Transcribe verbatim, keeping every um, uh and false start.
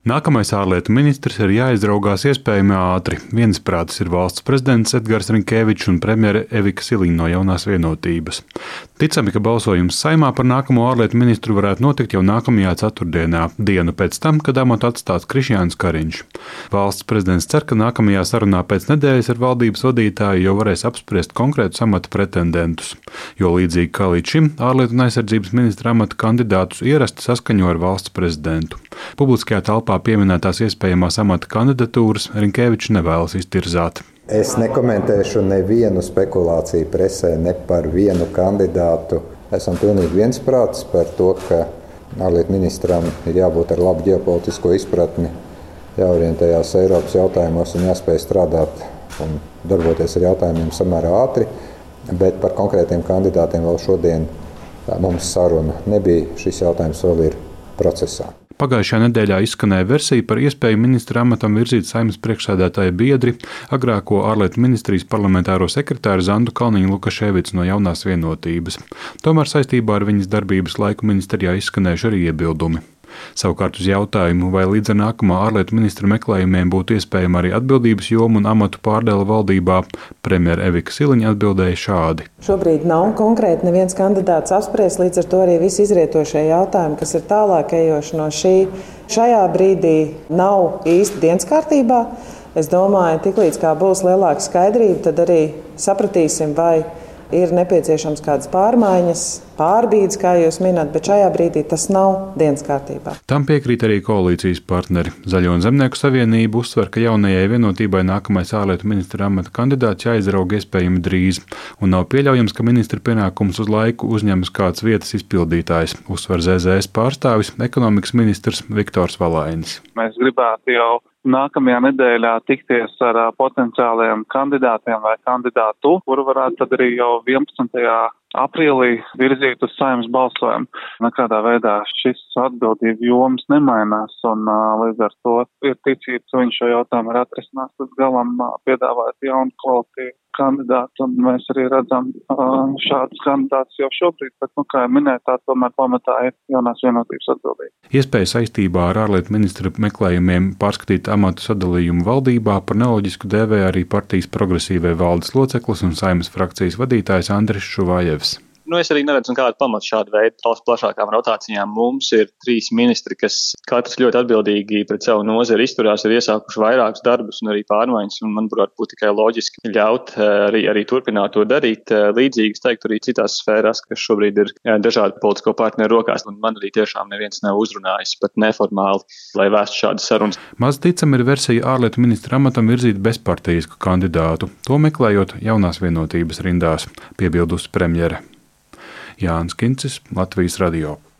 Nākamais ārlietu ministrs ir jāizraugās iespējami ātri. Viensprātis ir valsts prezidents Edgars Rinkēvičs un premjere Evika Siliņa no Jaunās Vienotības. Ticami, ka balsojums Saeimā par nākamo ārlietu ministru varētu notikt jau nākamajā ceturtdienā, dienu pēc tam, kad amatu atstās Krišjāns Kariņš. Valsts prezidents cer, ka nākamajā sarunā pēc nedēļas ar valdības vadītāju jau varēs apspriest konkrētus amata pretendentus, jo līdzīgi kā līdz šim ārlietu un aizsardzības ministra amata kandidātus ierasti saskaņo ar valsts prezidentu. Publiskajā telpā pieminētās iespējamās amata kandidatūras Rinkēvičs nevēlas iztirzāt. Es nekomentēšu nevienu spekulāciju presē, ne par vienu kandidātu. Esam pilnīgi viensprātis par to, ka ārlietu ministram ir jābūt ar labu ģeopolitisko izpratni, jāorientējās Eiropas jautājumos un jāspēj strādāt un darboties ar jautājumiem samērā ātri, bet par konkrētiem kandidātiem vēl šodien mums saruna nebija. Šis jautājums vēl ir procesā. Pagājušajā nedēļā izskanēja versija par iespēju ministra amatam virzīt Saeimas priekšsēdētāja biedri, agrāko ārlietu ministrijas parlamentāro sekretāru Zandu Kalniņu Lukaševicu no Jaunās Vienotības. Tomēr saistībā ar viņas darbības laiku ministrijā izskanējuši arī iebildumi. Savukārt uz jautājumu, vai līdz ar nākamā ārlietu ministra meklējumiem būtu iespējama arī atbildības joma un amatu pārdale valdībā, premjere Evika Siliņa atbildēja šādi. Šobrīd nav konkrēti neviens kandidāts apspriests, līdz ar to arī visi izrietošie jautājumi, kas ir tālāk ejoši no šī, šajā brīdī nav īsti dienas kārtībā. Es domāju, tiklīdz kā būs lielāka skaidrība, tad arī sapratīsim, vai ir nepieciešams kādas pārmaiņas, pārbīdes, kā jūs minat, bet šajā brīdī tas nav dienas kārtībā. Tam piekrīt arī koalīcijas partneri. Zaļo un Zemnieku savienība uzsver, ka jaunajai vienotībai nākamais ārlietu ministra amata kandidāts jāizrauga iespējami drīz, un nav pieļaujams, ka ministra pienākumus uz laiku uzņemas kāds vietas izpildītājs, uzsver Z Z S pārstāvis, ekonomikas ministrs Viktors Valainis. Mēs gribētu jau nākamajā nedēļā tikties ar potenciālajiem kandidātiem vai kandidātu, kuru varētu tad arī jau vienpadsmitajā aprīlī virzīt uz Saeimas balsojumu. Nekādā veidā šis atbildību joms nemainās, un līdz ar to ir ticība, ka viņš šo jautājumu ir atrisinās līdz galam, piedāvāt jaunu kvalitīvu kandidātu, un mēs arī redzam šādus kandidātus jau šobrīd, bet, nu, kā jau minēt, tā tomēr pamatā ir Jaunās Vienotības atbildība. Iespēja saistībā ar ārlietu ministra meklējumiem pārskatīt amatu sadalījumu valdībā par neloģisku dēvē arī partijas progresīvai valdes loceklis un Saeimas frakcijas vadītājs Andris Šuvājevs. Nu, es arī neredzu kādu pamatu šādu veidu plašākām rotācijām. Mums ir trīs ministri, kas katrs ļoti atbildīgi pret savu nozari izturās, ir iesākuši vairākus darbus un arī pārmaiņas, un manuprāt, būtu tikai loģiski ļaut arī, arī turpināt to darīt. Līdzīgi, es teiktu, arī citās sfērās, kas šobrīd ir dažādu politisko partneru rokās, un man arī tiešām neviens nav uzrunājis pat neformāli, lai vēstu šādas sarunas. Maz ticam ir versija ārlietu ministra amatam virzīt bezpartijisku kandidātu, to meklējot Jaunās Vienotības rindās, piebildusi premjere. Jānis Kincis, Latvijas radio.